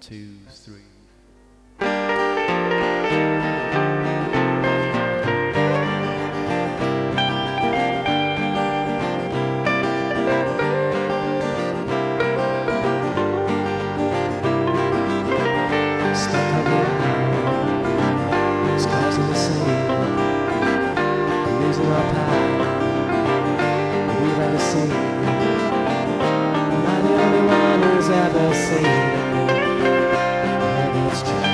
2, 3. Stuck on the island, scars in the sea, losing our path we've ever seen. I'm not the only one who's ever seen it. Maybe it's true.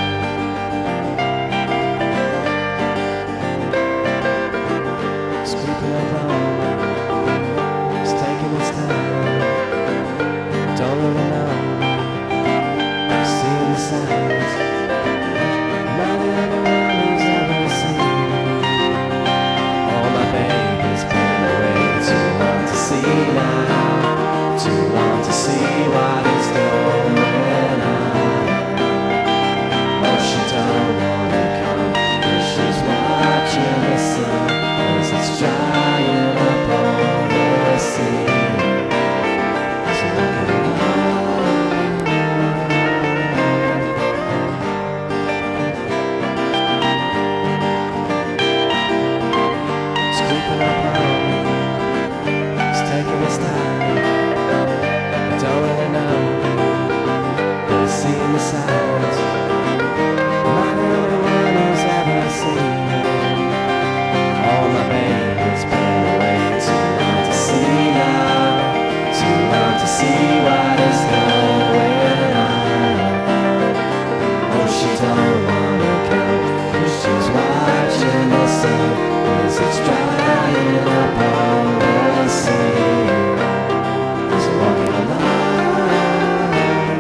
It's creeping up on, it's taking its time. Don't really know, see the signs. I'm not the only one who's ever seen it. All my baby's been away too long to see now, too long to see what is going on. Oh, she don't wanna come, 'cause she's watching the sun as it's drying up on the sea. So walking along, it's creeping up on me, it's taking its time. I don't really know, but it's seeing the signs. I'm not the only one who's ever seen it. All my baby's been away too long to see now, too long to see what is going on. Oh, she don't wanna come, 'cause she's watching the sun as it's drying up on the sea. So walking along,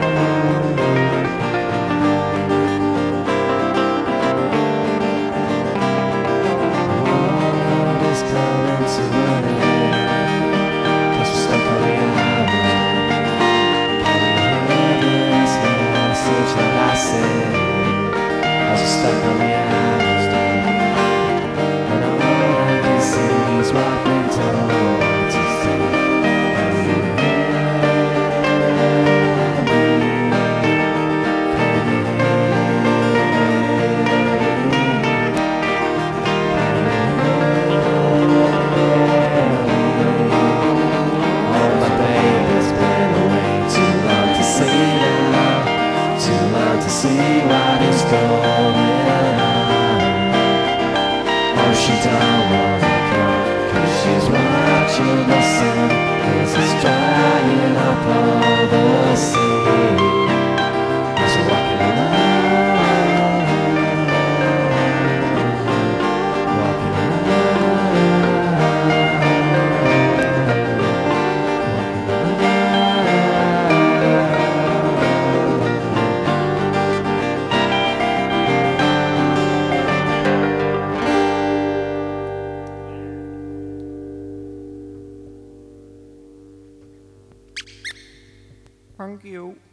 world is coming to an end, 'cause we're stuck on the island. Can you hear this message that I send? 'Cause we're stuck on the island, and all I can see is what we're told to see. Can you hear me? Can you all my baby's been away too long to see now, too long to see what is going on. Oh, she don't wanna come, 'cause she's watching the sun as it's drying up on the sea. So walking along, walking Thank you.